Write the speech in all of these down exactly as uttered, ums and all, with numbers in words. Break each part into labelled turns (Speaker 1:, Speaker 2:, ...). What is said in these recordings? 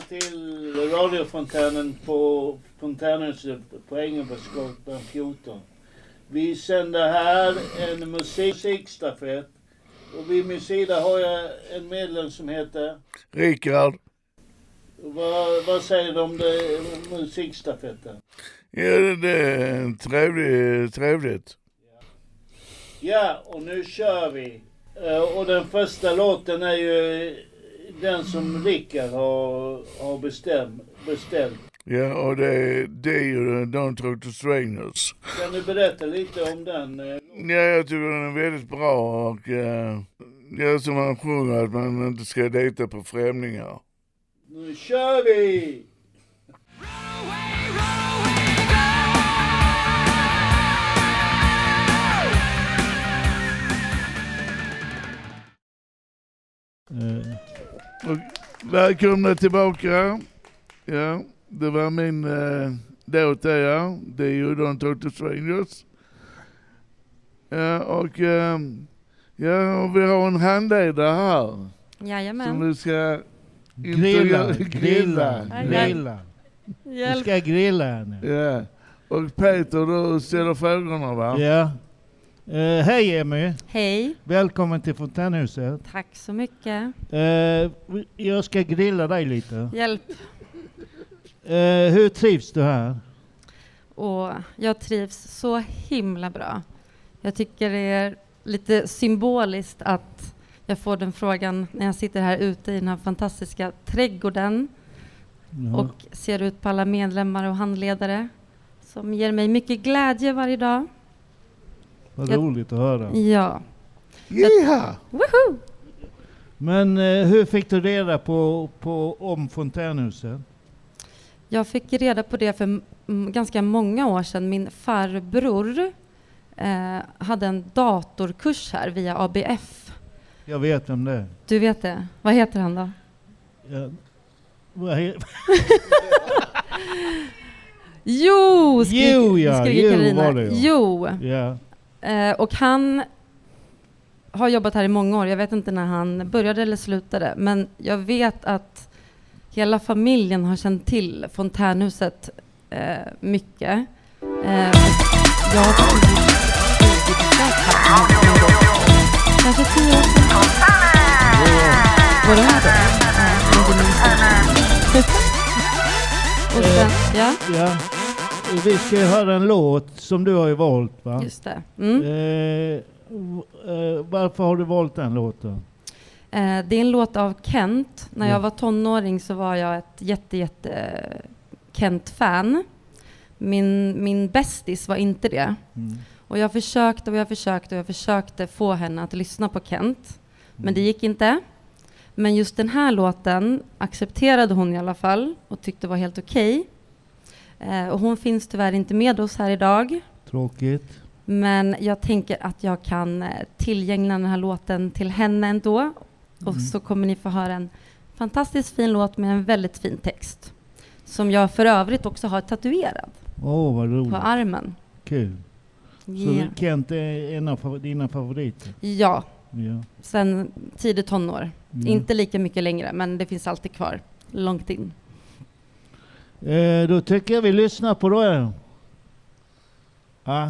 Speaker 1: till radiofontänen på Fontänhuset på Engelbrektsgatan fjorton. Vi sänder här en musikstafett. Och vid min sida har jag en medlem som heter...
Speaker 2: Rickard.
Speaker 1: Vad, vad säger du om det musikstafetten?
Speaker 2: Ja, det är trevligt. trevligt.
Speaker 1: Ja, och nu kör vi. Och den första låten är ju den som Rickard har, har bestäm, beställt.
Speaker 2: Ja, och det, det är ju Don't Talk to Strangers.
Speaker 1: Kan du berätta lite om den?
Speaker 2: Ja, jag tycker den är väldigt bra och uh, det är som man sjunger att man inte ska dejta på främlingar.
Speaker 1: Nu kör vi!
Speaker 2: Uh. Och välkomna tillbaka. Ja, det var min uh, låt där, ja. Det är ju Don't Talk to Strangers. Ja, och uh, ja, och vi har en handledare här.
Speaker 3: Jajamän.
Speaker 2: Som du ska
Speaker 4: grilla, grilla,
Speaker 3: Aj,
Speaker 4: grilla. Du ska grilla henne.
Speaker 2: Ja. Och Peter, du ställer frågorna, va?
Speaker 4: Ja. Uh, hej Emmy.
Speaker 3: Hej.
Speaker 4: Välkommen till Fontänhuset.
Speaker 3: Tack så mycket.
Speaker 4: Uh, jag ska grilla dig lite.
Speaker 3: Hjälp.
Speaker 4: Uh, hur trivs du här?
Speaker 3: Och jag trivs så himla bra. Jag tycker det är lite symboliskt att jag får den frågan när jag sitter här ute i den här fantastiska trädgården. Ja. Och ser ut på alla medlemmar och handledare som ger mig mycket glädje varje dag.
Speaker 4: Vad
Speaker 3: jag,
Speaker 4: roligt att höra.
Speaker 3: Ja.
Speaker 2: Yeah.
Speaker 3: Woohoo!
Speaker 4: Men uh, hur fick du reda på, på om Fontänhuset?
Speaker 3: Jag fick reda på det för m- ganska många år sedan. Min farbror eh, hade en datorkurs här via A B F.
Speaker 4: Jag vet vem det är.
Speaker 3: Du vet det? Vad heter han då?
Speaker 4: Ja. Vad he-
Speaker 3: jo, skrik,
Speaker 4: jo, ja.
Speaker 3: skriker
Speaker 4: jo,
Speaker 3: Carina.
Speaker 4: var det, ja.
Speaker 3: Jo.
Speaker 4: Ja.
Speaker 3: Eh, och han har jobbat här i många år. Jag vet inte när han började eller slutade. Men jag vet att hela familjen har känt till Fontänhuset eh, mycket. Eh, jag har faktiskt besökt här kanske tio år sedan. Var det här då? Och sen, ja.
Speaker 4: ja. Vi ska höra en låt som du har ju valt, va?
Speaker 3: Just det. Mm.
Speaker 4: Eh, eh, varför har du valt den låten?
Speaker 3: Eh, det är en låt av Kent. När jag var tonåring så var jag ett jätte, jätte Kent-fan. Min, min bästis var inte det. Mm. Och jag försökte och jag försökte och jag försökte få henne att lyssna på Kent. Mm. Men det gick inte. Men just den här låten accepterade hon i alla fall och tyckte var helt okej. Eh, och hon finns tyvärr inte med oss här idag.
Speaker 4: Tråkigt.
Speaker 3: Men jag tänker att jag kan tillgängla den här låten till henne ändå. Mm. Och så kommer ni få höra en fantastiskt fin låt med en väldigt fin text. Som jag för övrigt också har tatuerad.
Speaker 4: Åh, oh, vad roligt.
Speaker 3: På armen.
Speaker 4: Kul.
Speaker 3: Yeah.
Speaker 4: Så Kent är en av dina favoriter?
Speaker 3: Ja.
Speaker 4: ja.
Speaker 3: Sen tidigt tonår. Mm. Inte lika mycket längre, men det finns alltid kvar. Långt in.
Speaker 4: Eh, då tycker jag vi lyssnar på det. Ja.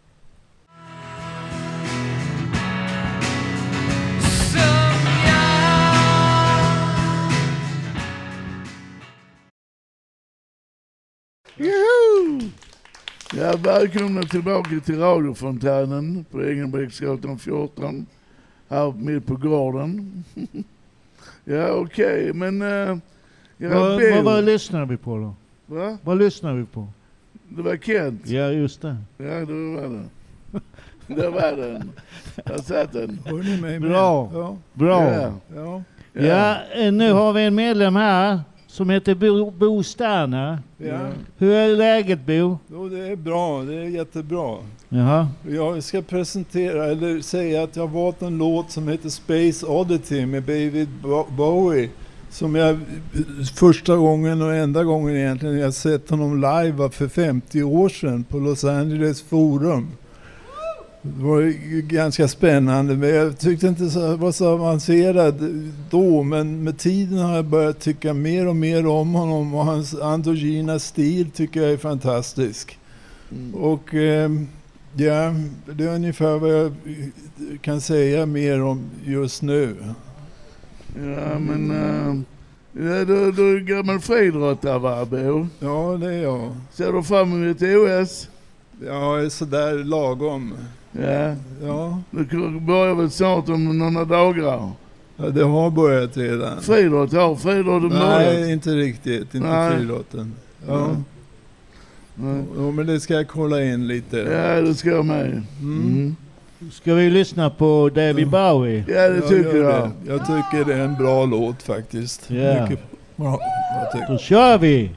Speaker 2: Juhu! Ja, välkomna tillbaka till radiofontänen på Engelbrektsgatan fjorton. Här mitt på gården. ja, okej, okay, men... Uh,
Speaker 4: vad, vad, vad lyssnar vi på då?
Speaker 2: Va?
Speaker 4: Vad lyssnar vi på?
Speaker 2: Det var Kent.
Speaker 4: Ja, just det.
Speaker 2: Ja, det var den. det var den. Jag satt den.
Speaker 4: Bra.
Speaker 5: Ja.
Speaker 4: Bra.
Speaker 2: Ja.
Speaker 5: Ja.
Speaker 4: Ja. ja, nu har vi en medlem här som heter Bo, Bo Sterner.
Speaker 5: Ja.
Speaker 4: Hur är läget, Bo?
Speaker 5: Jo, det är bra. Det är jättebra.
Speaker 4: Jaha.
Speaker 5: Jag ska presentera, eller säga att jag har valt en låt som heter Space Oddity med David Bowie. Som jag första gången och enda gången egentligen jag sett honom live för femtio år sedan på Los Angeles Forum. Det var ju ganska spännande, men jag tyckte inte så var så avancerad då, men med tiden har jag börjat tycka mer och mer om honom, och hans androgyna stil tycker jag är fantastisk. Mm. Och eh, ja, det är ungefär vad jag kan säga mer om just nu.
Speaker 2: Ja, men uh, ja, du, du är gammal friidrottare, va, Bo?
Speaker 5: Ja, det är jag.
Speaker 2: Ser du fram emot O S?
Speaker 5: Ja, sådär lagom.
Speaker 2: Ja.
Speaker 5: Ja.
Speaker 2: Det börjar väl snart om några dagar.
Speaker 5: Ja, det har börjat redan.
Speaker 2: Friidrott, ja, friidrotten börjat.
Speaker 5: Nej, inte riktigt. Inte
Speaker 2: Nej.
Speaker 5: friidrotten. Ja.
Speaker 2: Nej. Nej.
Speaker 5: Ja, men det ska jag kolla in lite.
Speaker 2: Ja, det ska jag med.
Speaker 5: Mm.
Speaker 2: Mm.
Speaker 4: Ska vi lyssna på David Bowie?
Speaker 2: Ja, det tycker jag.
Speaker 5: jag. Jag tycker det är en bra låt faktiskt.
Speaker 4: Ja.
Speaker 5: Mycket bra. Jag tycker.
Speaker 4: Då kör vi!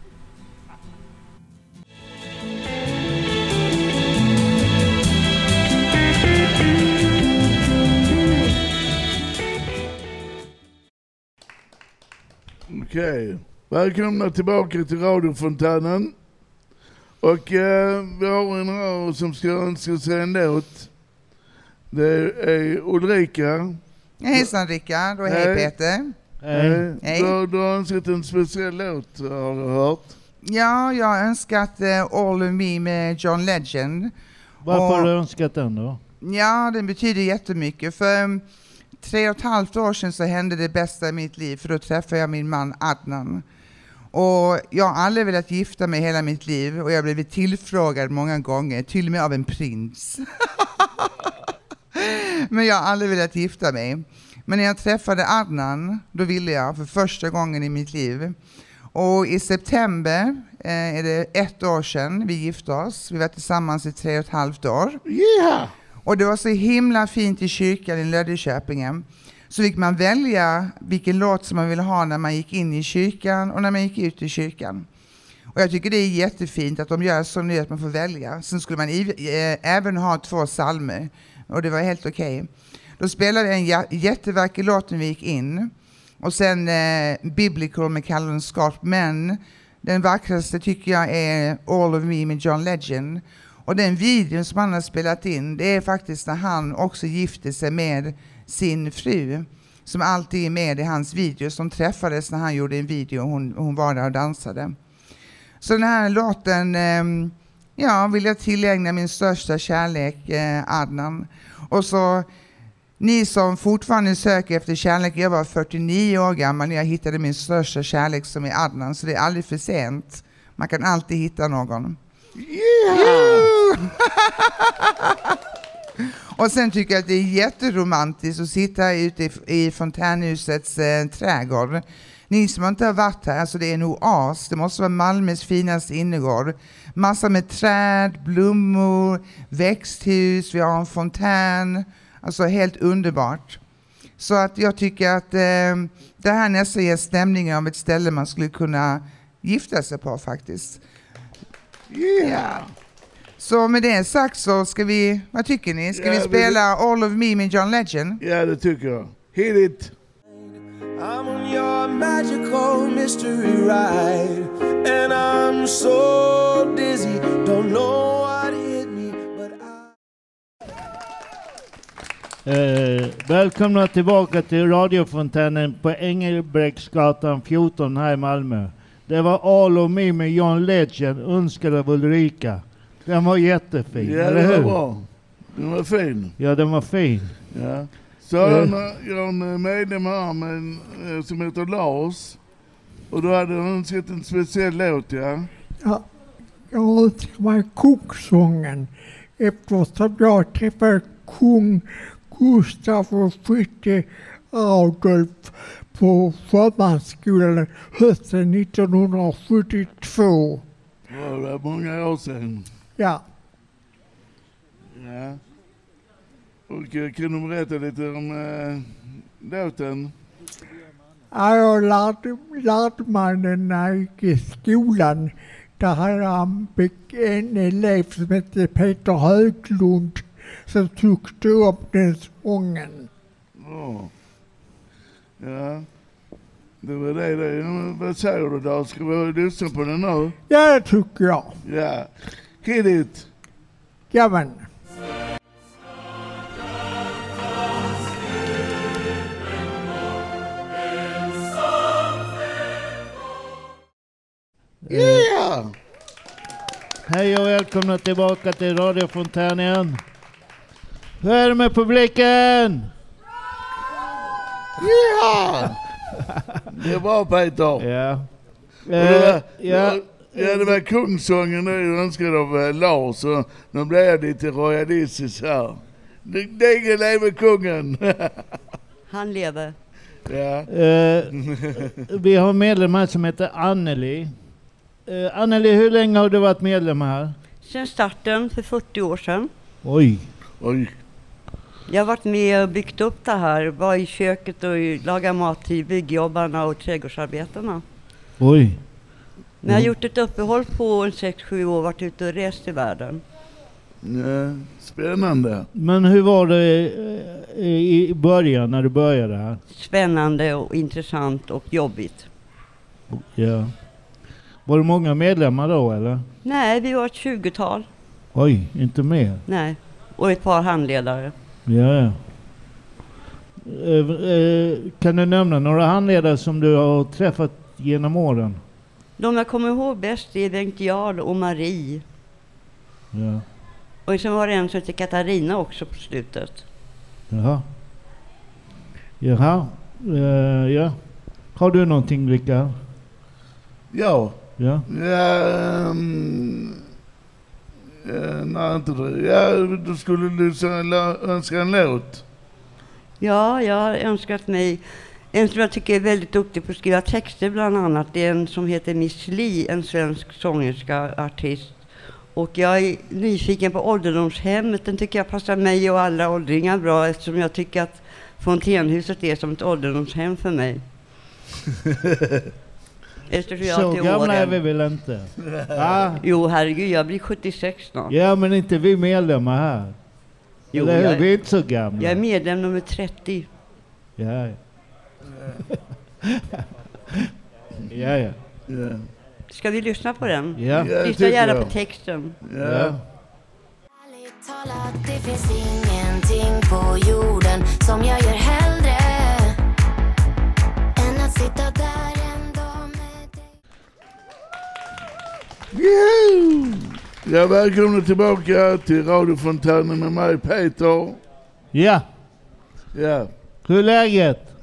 Speaker 2: Okej. Välkomna tillbaka till radiofontänen. Och eh, vi har en här som ska önska sig en låt. Det är Ulrika.
Speaker 6: Hejsan Rickard och hej,
Speaker 2: Hej.
Speaker 6: Peter.
Speaker 2: Hej.
Speaker 6: Hej.
Speaker 2: Du, du har önskat en speciell låt, har jag hört.
Speaker 6: Ja, jag har önskat uh, All of Me med John Legend.
Speaker 4: Varför
Speaker 6: Och-
Speaker 4: har du önskat den då?
Speaker 6: Ja, den betyder jättemycket. För um, tre och ett halvt år sedan så hände det bästa i mitt liv. För då träffade jag min man Adnan. Och jag har aldrig velat gifta mig hela mitt liv. Och jag har blivit tillfrågad många gånger. Till och med av en prins. Men jag har aldrig velat gifta mig. Men när jag träffade Adnan, då ville jag för första gången i mitt liv. Och i september eh, är det ett år sedan vi gifte oss. Vi var tillsammans i tre och ett halvt år.
Speaker 2: Yeah!
Speaker 6: Och det var så himla fint i kyrkan i Löddeköpingen. Så fick man välja vilken låt som man ville ha när man gick in i kyrkan och när man gick ut i kyrkan. Och jag tycker det är jättefint att de gör så nu att man får välja. Sen skulle man i, eh, även ha två psalmer. Och det var helt okej. Då spelade vi en j- jättevacker låt när vi gick in. Och sen eh, Biblical med Calvin Scott. Men den vackraste tycker jag är All of Me med John Legend. Och den videon som han har spelat in, det är faktiskt när han också gifte sig med sin fru. Som alltid är med i hans videos. De träffades när han gjorde en video och hon, hon var där och dansade. Så den här låten eh, ja, vill jag tillägna min största kärlek, eh, Adnan. Och så ni som fortfarande söker efter kärlek, jag var fyrtionio år gammal när jag hittade min största kärlek som är Adnan. Så det är aldrig för sent. Man kan alltid hitta någon.
Speaker 2: Yeah!
Speaker 6: Och sen tycker jag att det är jätteromantiskt att sitta ute i, i fontänhusets eh, trädgård. Ni som inte har varit här, alltså det är en oas. Det måste vara Malmös finaste innergård. Massa med träd, blommor, växthus, vi har en fontän. Alltså helt underbart. Så att jag tycker att eh, det här nästan ger stämningen av ett ställe man skulle kunna gifta sig på faktiskt.
Speaker 2: Yeah!
Speaker 6: Så med det sagt så ska vi, vad tycker ni? Ska
Speaker 2: Ja,
Speaker 6: vi
Speaker 2: vi-
Speaker 6: spela All of Me med John Legend?
Speaker 2: Ja, det tycker jag. Hit it!
Speaker 7: I'm on your magical mystery ride, and I'm so dizzy, don't know what hit me, but I...
Speaker 4: Eh, välkomna tillbaka till radiofontänen på Engelbrektsgatan fjorton här i Malmö. Det var All of Me med John Legend, önskad av Ulrika. Den var jättefin,
Speaker 2: Ja,
Speaker 4: eller
Speaker 2: det var
Speaker 4: hur?
Speaker 2: bra. Den var fin.
Speaker 4: Ja, den var fin.
Speaker 2: Ja. Så jag har en- jag har en medlem här med, eh, som heter Lars. Och då hade han önskat en speciell låt, ja.
Speaker 8: Ja, jag önskar mig kungsången eftersom jag träffade kung Gustav och Fritte Adolf på sjömansskolan hösten nittonhundrasjuttiotvå.
Speaker 2: Ja, det var många år sedan.
Speaker 8: Ja,
Speaker 2: Ja. Och eh, kan du berätta lite om äh, låten?
Speaker 8: ja, jag lärde, lärde mig den när jag gick i skolan. Där hade han en elev som hette Peter Höglund som tyckte om den sången.
Speaker 2: Ja. Ja. Det var det. det. Ja, men vad säger du då? Ska vi lyssna på den nu?
Speaker 8: Ja, det tycker jag.
Speaker 2: Ja. Hit it!
Speaker 8: Ja, men.
Speaker 2: Yeah!
Speaker 4: Hej och välkomna tillbaka till radiofontänen. Hur är det med publiken?
Speaker 2: Yeah! Det var Peter.
Speaker 4: Ja.
Speaker 2: Och det var,
Speaker 4: Eh, ja.
Speaker 2: ja, det var kungsången nu önskad av eh, Lars. Och nu blev jag lite royalistisk här. Degen lever kungen.
Speaker 9: Han lever.
Speaker 2: Ja.
Speaker 4: Eh, vi har medlem här som heter Anneli. Eh, Anneli, hur länge har du varit medlem här?
Speaker 9: Sen starten för fyrtio år sedan.
Speaker 4: Oj.
Speaker 2: Oj.
Speaker 9: Jag har varit med och byggt upp det här. Var i köket och lagat mat till byggjobbarna och trädgårdsarbetarna.
Speaker 4: Oj.
Speaker 9: Men jag har gjort ett uppehåll på sex sju år, varit ute och rest i världen.
Speaker 2: Ja, spännande.
Speaker 4: Men hur var det eh, i början när du började här?
Speaker 9: Spännande och intressant och jobbigt.
Speaker 4: Ja. Var det många medlemmar då eller?
Speaker 9: Nej, vi var ett tjugotal.
Speaker 4: Oj, inte mer.
Speaker 9: Nej, och ett par handledare.
Speaker 4: Ja, ja. Eh, eh, kan du nämna några handledare som du har träffat genom åren?
Speaker 9: De jag kommer ihåg bäst är Bengt Jarl och Marie.
Speaker 4: Ja.
Speaker 9: Och sen var det en som hette Katarina också på slutet.
Speaker 4: Jaha. Jaha. Eh, ja. Har du någonting, Rickard?
Speaker 2: Ja.
Speaker 4: Ja.
Speaker 2: Ja, um, ja, nej, inte det. Ja, du skulle du önska en låt.
Speaker 9: Ja, jag har önskat mig en som jag tycker är väldigt duktig på att skriva texter bland annat. Det är en som heter Miss Li, en svensk sångerska artist. Och jag är nyfiken på ålderdomshemmet. Den tycker jag passar mig och alla åldringar bra eftersom jag tycker att Fontänhuset är som ett ålderdomshem för mig.
Speaker 4: Så gamla är vi väl inte? Ah.
Speaker 9: Jo, herregud, jag blir sjuttiosex snart.
Speaker 4: Ja, men inte vi medlemmar här.
Speaker 9: Jo,
Speaker 4: eller
Speaker 9: jag,
Speaker 4: vi är inte så gamla.
Speaker 9: Jag är medlem nummer trettio.
Speaker 4: Ja, ja. ja, ja.
Speaker 2: Ja.
Speaker 9: Ska vi lyssna på den?
Speaker 4: Ja.
Speaker 2: Ja,
Speaker 9: lyssna gärna
Speaker 2: jag.
Speaker 9: på texten.
Speaker 2: Ja.
Speaker 4: Ja.
Speaker 10: Talat, det finns ingenting på jorden som jag gör hellre än att sitta där en dag med dig.
Speaker 2: Yoo! Ja, välkomna tillbaka till radiofontänen med mig, Peter.
Speaker 4: Ja.
Speaker 2: Ja.
Speaker 4: Hur är läget?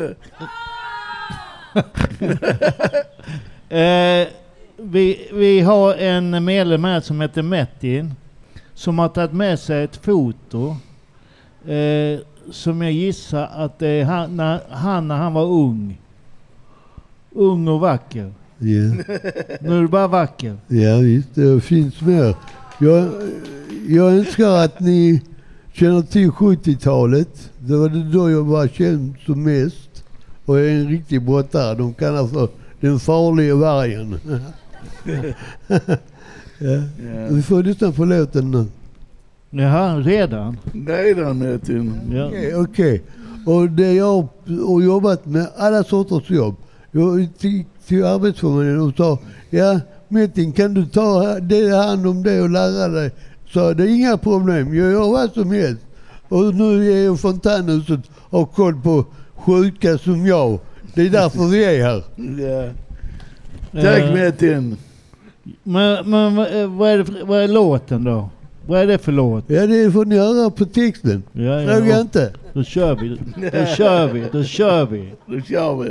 Speaker 4: eh, vi, vi har en medlem här som heter Metin som har tagit med sig ett foto eh, som jag gissar att det är han när, han när han var ung. Ung och vacker.
Speaker 11: Ja.
Speaker 4: Nu är du bara vacker.
Speaker 11: Ja visst, det finns mer. Jag, jag önskar att ni känner till sjuttiotalet. Det var det då jag var känd som mest. Och jag är en riktig brottare. De kallar för den farliga vargen. ja. Ja. Vi får lyssna på låten nu.
Speaker 4: Jaha, redan?
Speaker 2: Redan, Metin.
Speaker 4: Ja.
Speaker 11: Okej, okay, okay. Och det jag har jobbat med alla sorters jobb. Jag gick till arbetsförmedlingen och sa, ja Metin, kan du ta det hand om det och lära dig? Så det är inga problem, jag gör vad som helst. Och nu är jag Fontänhuset och har koll på sjuka som jag. Det är därför vi är här.
Speaker 2: Ja. Tack uh, Metin.
Speaker 4: Men, men vad, är det för, vad är låten då? Vad är det för låt?
Speaker 11: Ja, det får ni höra på texten.
Speaker 4: Ja, ja.
Speaker 11: Fråga inte.
Speaker 4: Då kör vi. Då kör vi. Då kör vi.
Speaker 2: Då kör vi.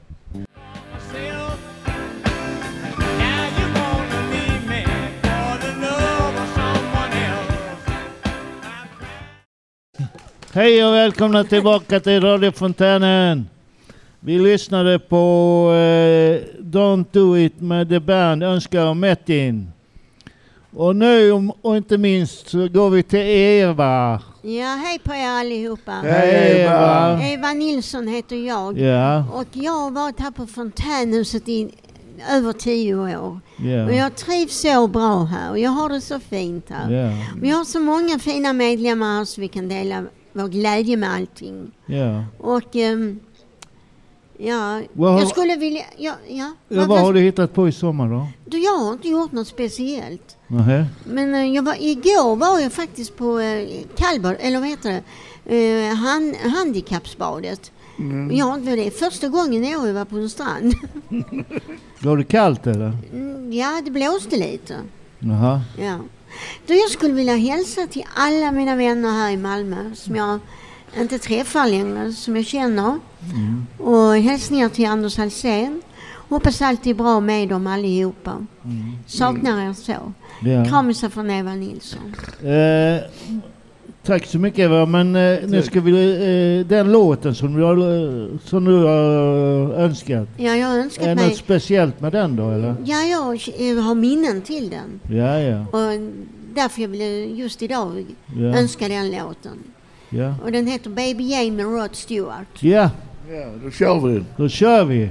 Speaker 4: Hej och välkomna tillbaka till radiofontänen. Vi lyssnade på eh, Don't Do It med The Band, Önskar och Metin. Och nu och inte minst så går vi till Eva.
Speaker 12: Ja, hej på er allihopa.
Speaker 4: Hej Eva.
Speaker 12: Eva Nilsson heter jag.
Speaker 4: Ja.
Speaker 12: Och jag har varit här på Fontänhuset i över tio år.
Speaker 4: Ja.
Speaker 12: Och jag trivs så bra här och jag har det så fint här.
Speaker 4: Ja.
Speaker 12: Vi har så många fina medlemmar här så vi kan dela vår glädje med allting.
Speaker 4: Ja.
Speaker 12: Och um, ja,
Speaker 4: vad,
Speaker 12: jag skulle vilja... Ja, ja,
Speaker 4: ja,
Speaker 12: vad,
Speaker 4: vad har du hittat på i sommar då?
Speaker 12: Du, jag har inte gjort något speciellt.
Speaker 4: Nähä.
Speaker 12: Men uh, jag var, igår var jag faktiskt på uh, Kallbad, eller vad heter det? Uh, han, handikappsbadet. Mm. Jag har inte det. Första gången jag var på en strand.
Speaker 4: Var det kallt eller?
Speaker 12: Mm, Ja, det blåste lite.
Speaker 4: Jaha.
Speaker 12: Ja. Då jag skulle vilja hälsa till alla mina vänner här i Malmö som jag inte träffar längre, som jag känner. Mm. Och hälsningar till Anders Alsén. Hoppas allt är bra med dem allihopa. Mm. Saknar er så. Ja. Kramisar från Eva Nilsson.
Speaker 4: Eh, tack så mycket Eva, men eh, nu ska vi eh, den låten som du har, som du har önskat.
Speaker 12: Ja, jag har önskat
Speaker 4: är
Speaker 12: mig.
Speaker 4: Något speciellt med den då eller?
Speaker 12: Ja, jag har minnen till den.
Speaker 4: Ja, ja.
Speaker 12: Och därför jag ville just idag ja. önska den låten.
Speaker 4: Ja.
Speaker 12: Och den heter Baby Jane med Rod Stewart.
Speaker 4: Ja.
Speaker 2: Ja, då kör vi.
Speaker 4: Då kör vi.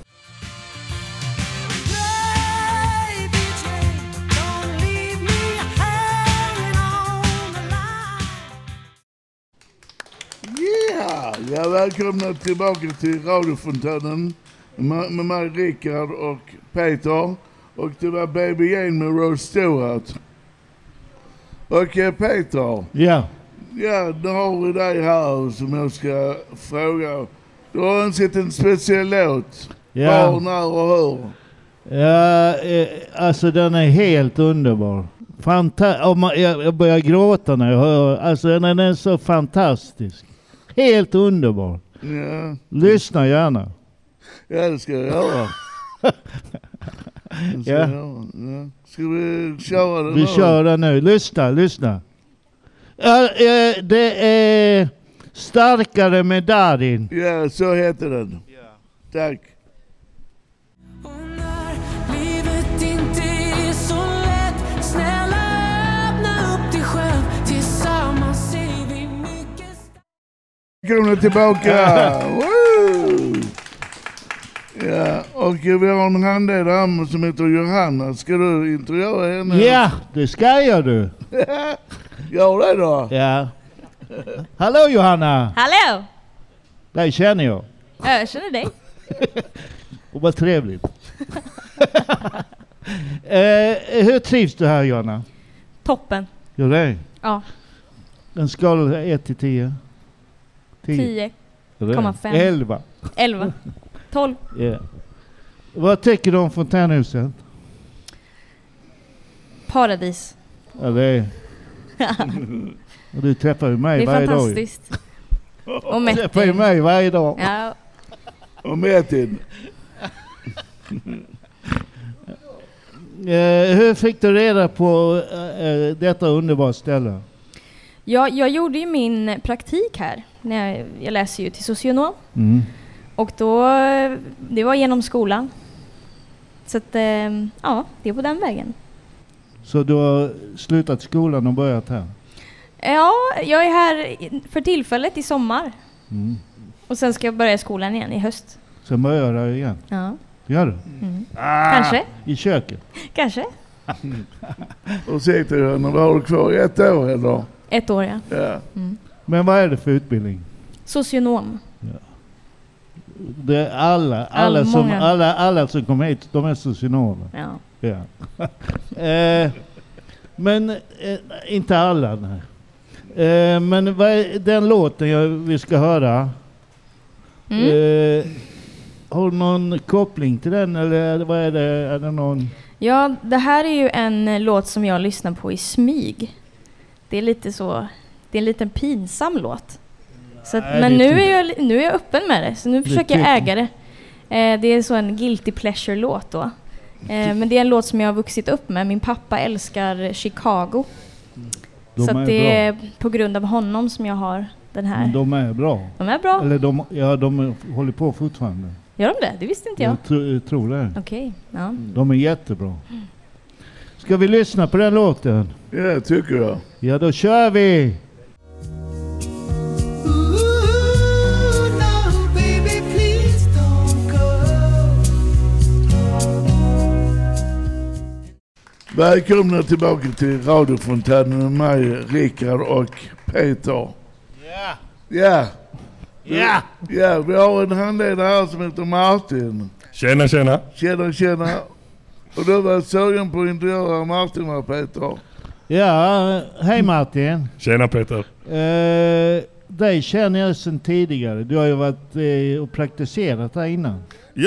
Speaker 2: Ja, ja, välkomna tillbaka till radiofontänen med, med mig, Rickard och Peter. Och det var Baby Jane med Rod Stewart. Och eh, Peter.
Speaker 4: Ja.
Speaker 2: Ja, då har vi dig här som jag ska fråga. Du har önskat en speciell låt.
Speaker 4: Ja.
Speaker 2: Var, när och hur?
Speaker 4: Ja, eh, alltså den är helt underbar. Fanta- oh, man, jag, jag börjar gråta när jag hör. Alltså den är så fantastisk. Helt underbar.
Speaker 2: Ja.
Speaker 4: Lyssna gärna.
Speaker 2: Ja, det ska jag göra. Det ska,
Speaker 4: ja.
Speaker 2: jag göra. Ja. Ska vi köra den
Speaker 4: Vi
Speaker 2: nu?
Speaker 4: kör den nu. Lyssna, lyssna. Ja, eh, det är Starkare med Darin.
Speaker 2: Ja, så heter den. Ja. Tack. Välkomna tillbaka! Woo! Ja, och vi har en handledare som heter Johanna. Ska du intervjua henne?
Speaker 4: Ja, det ska jag du.
Speaker 2: Gör det då.
Speaker 4: Ja. Hallå Johanna!
Speaker 13: Hallå!
Speaker 4: Dig känner jag.
Speaker 13: Jag känner dig.
Speaker 4: Och vad trevligt. eh, hur trivs du här Johanna?
Speaker 13: Toppen.
Speaker 4: Gör det?
Speaker 13: Ja.
Speaker 4: En skala ett till tio?
Speaker 13: tio komma fem.
Speaker 4: elva.
Speaker 13: elva. tolv.
Speaker 4: Yeah. Vad tycker du om fontänhuset?
Speaker 13: Paradis.
Speaker 4: Ja, det är... Och du träffar ju mig varje dag.
Speaker 13: Det är fantastiskt. Och Metin.
Speaker 4: Du träffar ju mig varje dag.
Speaker 13: Ja.
Speaker 2: Och Metin.
Speaker 4: eh, hur fick du reda på eh, detta underbara ställe?
Speaker 13: Ja, jag gjorde ju min praktik här. När jag, jag läser ju till socionom.
Speaker 4: Mm.
Speaker 13: Och då, det var genom skolan. Så att, eh, ja, det är på den vägen.
Speaker 4: Så du har slutat skolan och börjat här?
Speaker 13: Ja, jag är här för tillfället i sommar.
Speaker 4: Mm.
Speaker 13: Och sen ska jag börja skolan igen i höst.
Speaker 4: Sen börjar jag igen?
Speaker 13: Ja.
Speaker 4: Gör du?
Speaker 13: Mm.
Speaker 4: Ah,
Speaker 13: Kanske.
Speaker 4: I köket?
Speaker 13: Kanske.
Speaker 2: Och säkert, vad har du kvar? Ett år eller?
Speaker 13: Ett år, ja.
Speaker 2: Ja.
Speaker 13: Mm.
Speaker 4: Men vad är det för utbildning?
Speaker 13: Socionom.
Speaker 4: Ja. Det är alla, alla,
Speaker 13: All,
Speaker 4: som,
Speaker 13: många.
Speaker 4: alla, alla som kommer hit, de är socionomer.
Speaker 13: Ja.
Speaker 4: Ja. eh, men eh, inte alla, nej. Eh, men vad är den låten jag, vi ska höra?
Speaker 13: Mm.
Speaker 4: Eh, har du någon koppling till den eller vad är det? Är det någon?
Speaker 13: Ja, det här är ju en låt som jag lyssnar på i smyg. Det är lite så, det är en liten pinsam låt. Så att,
Speaker 4: Nej,
Speaker 13: men nu
Speaker 4: ty-
Speaker 13: är, jag, nu är jag öppen med det, så nu
Speaker 4: Det
Speaker 13: försöker jag
Speaker 4: tycker-
Speaker 13: äga det. Eh, det är så en guilty pleasure-låt då. Eh, men det är en låt som jag har vuxit upp med. Min pappa älskar Chicago.
Speaker 4: De
Speaker 13: så
Speaker 4: är
Speaker 13: att det
Speaker 4: bra.
Speaker 13: är på grund av honom som jag har den här.
Speaker 4: Men de är bra.
Speaker 13: De är bra.
Speaker 4: Eller de, ja, de håller på fortfarande.
Speaker 13: Gör de det? Det visste inte jag.
Speaker 4: Jag, tro, jag tror det.
Speaker 13: Okej, ja.
Speaker 4: De är jättebra. Ska vi lyssna på den låten?
Speaker 2: Ja, tycker jag.
Speaker 4: Ja, då kör vi!
Speaker 2: Välkomna tillbaka till radiofontänen med mig, Rickard och Peter.
Speaker 4: Ja!
Speaker 2: Ja!
Speaker 4: Ja!
Speaker 2: Ja, vi har en handledare här som heter Martin.
Speaker 14: Tjena, tjena.
Speaker 2: Tjena, tjena. Och du var sugen på att intervjua Martin och Peter.
Speaker 4: Ja, hej Martin.
Speaker 14: Tjena Peter.
Speaker 4: Eh, dig känner jag sedan tidigare. Du har ju varit eh, och praktiserat här innan.
Speaker 14: Ja,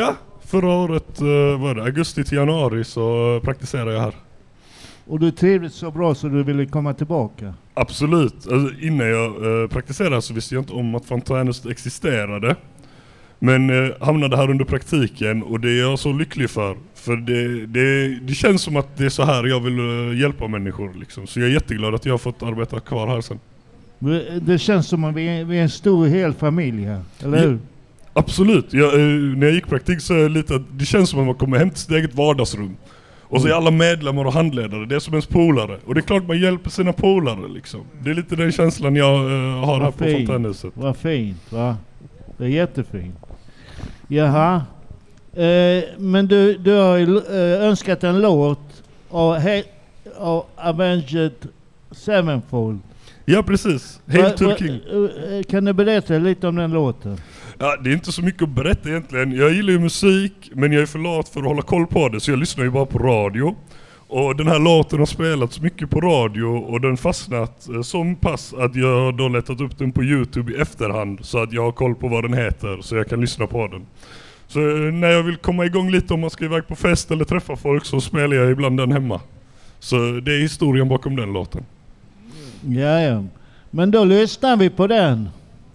Speaker 14: förra året uh, var det augusti till januari så praktiserade jag här.
Speaker 4: Och du trivdes så bra så du ville komma tillbaka?
Speaker 14: Absolut. Alltså, innan jag uh, praktiserade så visste jag inte om att fontänhuset existerade. Men uh, hamnade här under praktiken och det är jag så lycklig för. För det, det, det känns som att det är så här jag vill uh, hjälpa människor. Liksom. Så jag är jätteglad att jag har fått arbeta kvar här sen.
Speaker 4: Det känns som att vi är, vi är en stor hel familj här, eller hur? Ja,
Speaker 14: absolut. Jag, uh, när jag gick praktik så är det lite att det känns som att man kommer hem till sitt eget vardagsrum. Och så är alla medlemmar och handledare, det är som ens polare. Och det är klart man hjälper sina polare liksom. Det är lite den känslan jag uh, har här på fontänhuset.
Speaker 4: Vad fint, va? Det är jättefint. Jaha. Uh, men du, du har ju uh, önskat en låt av, he- av Avenged Sevenfold.
Speaker 14: Ja, precis. Hail to the King.
Speaker 4: Uh, kan du berätta lite om den låten?
Speaker 14: Ja, det är inte så mycket att berätta egentligen. Jag gillar ju musik, men jag är för lat för att hålla koll på det. Så jag lyssnar ju bara på radio. Och den här låten har spelats mycket på radio. Och den fastnat eh, som pass att jag har då letat upp den på YouTube i efterhand. Så att jag har koll på vad den heter. Så jag kan lyssna på den. Så eh, när jag vill komma igång lite om man ska iväg på fest eller träffa folk så spelar jag ibland den hemma. Så det är historien bakom den låten.
Speaker 4: Ja, ja. Men då lyssnar vi på den.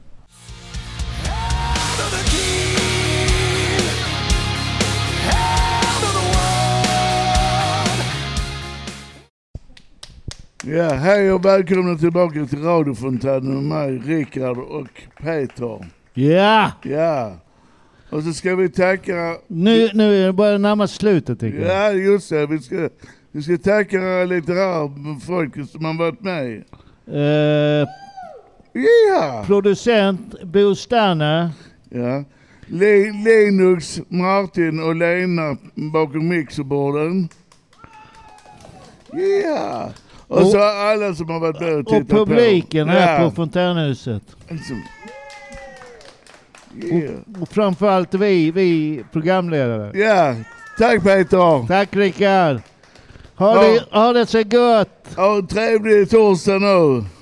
Speaker 2: Ja, hej och välkomna tillbaka till radiofontänen med mig, Rickard och Peter.
Speaker 4: Ja!
Speaker 2: Ja. Och så ska vi tacka...
Speaker 4: Nu, nu är det bara närmast slutet, tycker jag.
Speaker 2: Ja, just det. Vi ska, vi ska tacka lite här folk som har varit med.
Speaker 4: Uh,
Speaker 2: ja!
Speaker 4: Producent Bo Stanne.
Speaker 2: Ja. Le- Linux, Martin och Lena bakom mixerborden. Ja! Och, och så alla som har varit med och tittat på.
Speaker 4: Och publiken
Speaker 2: på.
Speaker 4: här
Speaker 2: Ja.
Speaker 4: på fontänhuset.
Speaker 2: Alltså. Yeah.
Speaker 4: Och, och framförallt vi, vi programledare.
Speaker 2: Ja, tack Peter.
Speaker 4: Tack Rickard. Ha,
Speaker 2: ja.
Speaker 4: det, ha det så gott.
Speaker 2: Ha en trevlig torsdag nu.